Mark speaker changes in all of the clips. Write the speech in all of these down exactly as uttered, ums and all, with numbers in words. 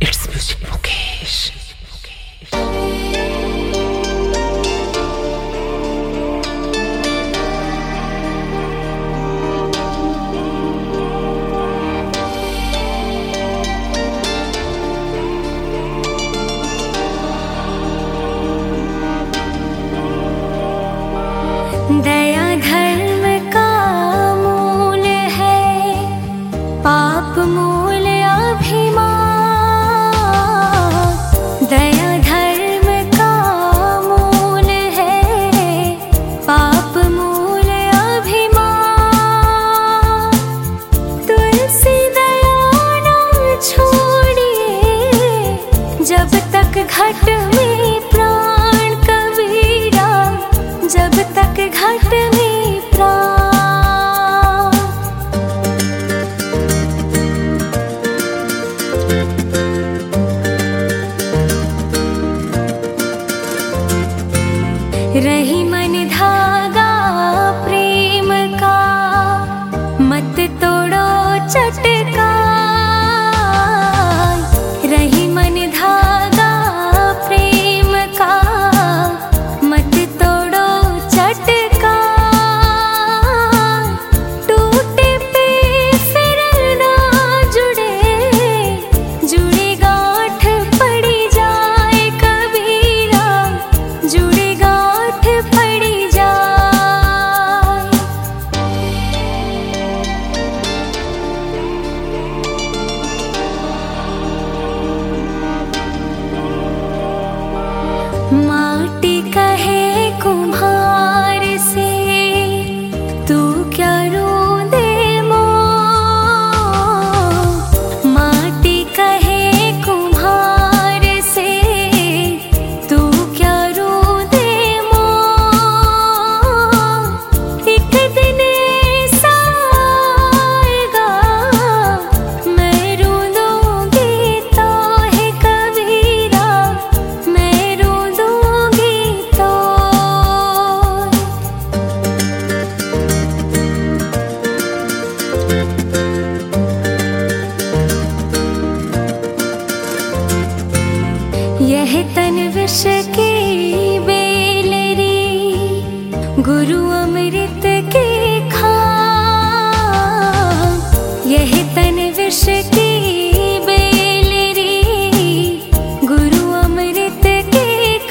Speaker 1: It's Music Mukesh.
Speaker 2: दया धर्म का मूल है, पाप मूल अभिमान। दया धर्म का मूल है, पाप मूल अभिमान। तुलसी दया न छोड़िए, जब तक घट में प्राण कबीरा, जब तक घट में प्राण। रही मन धागा प्रेम का, मत तोड़ो चटकान। रही मन धागा प्रेम का, मत तोड़ो चटकान। टूटे पे फिर ना जुड़े, जुड़े गांठ पड़ी जाए कबीरा, जुड़े गांठ पड़ी जाए। माटी कहे कुम्हार से, तू क्या रोंदे मों। माटी कहे कुम्हार से, तू क्या रोंदे मों। एक दिन ऐसा आएगा, मैं रोंदूंगी तो है कबीरा, मैं रोंदूंगी तो। यह तन विष की बेलरी, गुरु अमृत के खां। यह तन विष की बेलरी, गुरु अमृत के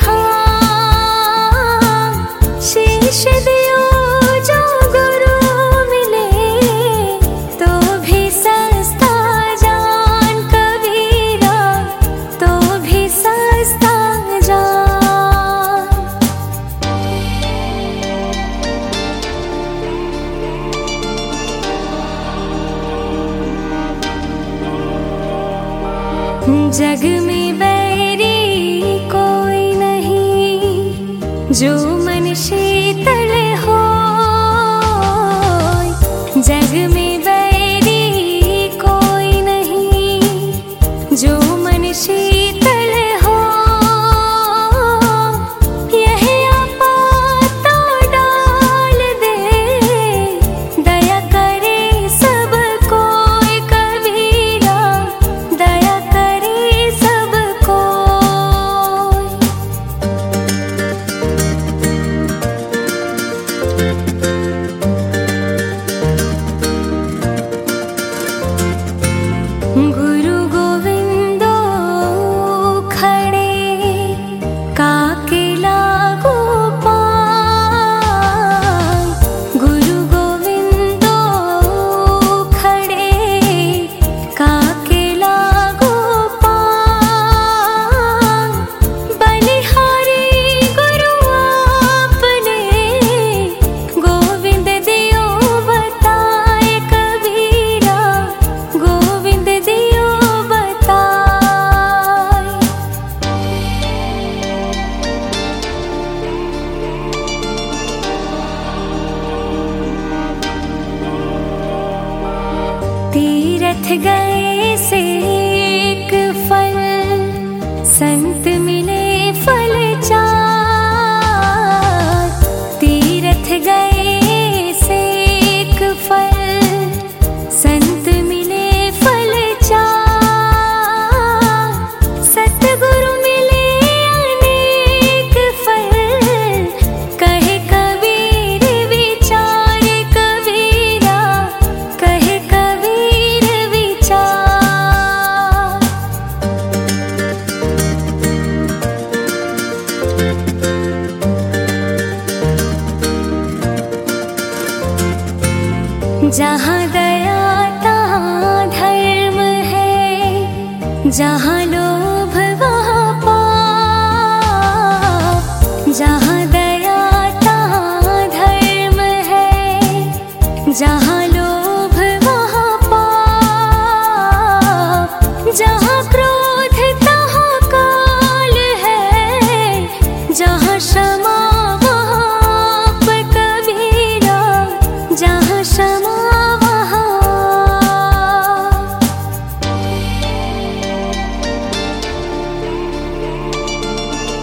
Speaker 2: खां। शीश दियो जो गुरु मिले, तो भी सस्ता जान कबीरा, तो भी सस्ता जान। जग में बैरी कोई नहीं, जो मन शीतल हो। जग में बैरी कोई नहीं, जो मन शीतल हो। यह आपात तो डाल दे, दया करे सब कोई कबीरा, दया करे सब कोई। गुरु गोविंदो जहाँ लोभ वहाँ पाप, जहाँ दया तहाँ धर्म है। जहाँ लोभ वहाँ पाप, जहाँ क्रोध तहाँ काल है। जहाँ क्षमा वहाँ कबीरा, जहाँ क्षमा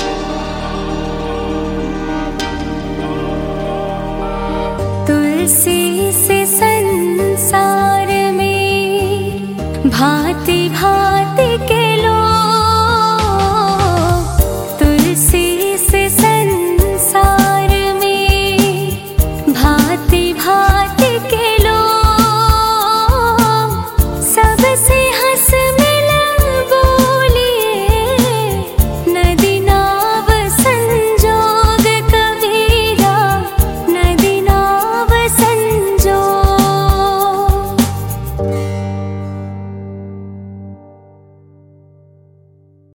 Speaker 2: तुलसी